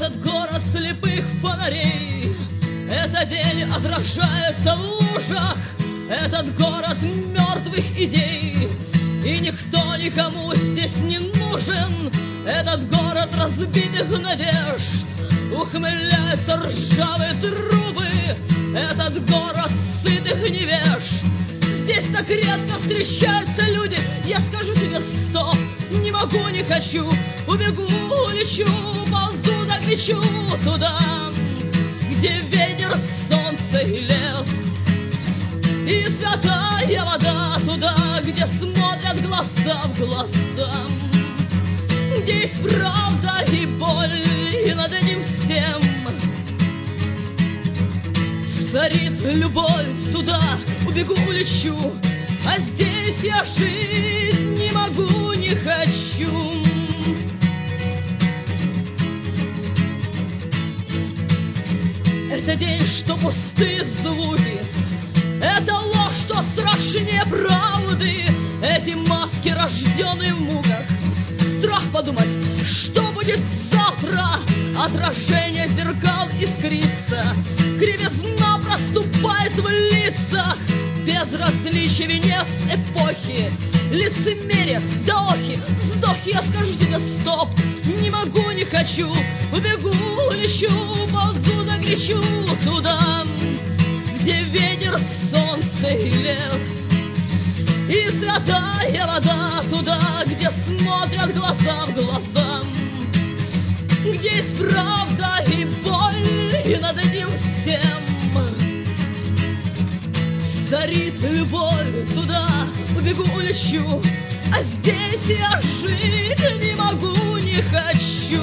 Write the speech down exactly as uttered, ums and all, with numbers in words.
Этот город слепых фонарей, этот день отражается в лужах, этот город мертвых идей, и никто никому здесь не нужен. Этот город разбитых надежд, ухмыляются ржавые трубы, этот город сытых невежд. Здесь так редко встречаются люди, я скажу себе стоп, не могу, не хочу, убегу, лечу, ползу, закричу туда, где ветер, солнце и лес, и святая вода, туда, где смотрят глаза в глаза, где есть правда и боль, и над этим всем царит любовь. Туда убегу, улечу, а здесь я жить не могу, не хочу. Это день, что пустые звуки, это ложь, что страшнее правды, эти маски, рожденные в муках, страх подумать, что будет завтра, отражение зеркал искрится, кривизна проступает в лицах, безразличие венец эпохи, лицемерие, даохи, вздохи, я скажу себе стоп, не могу, не хочу, убегу, лечу, ползу, закричу туда, где ветер, солнце и лес, и святая вода, туда, где смотрят глаза в глаза, где есть правда и боль, и над этим всем царит любовь. Туда убегу, улечу, а здесь я жить не могу, не хочу.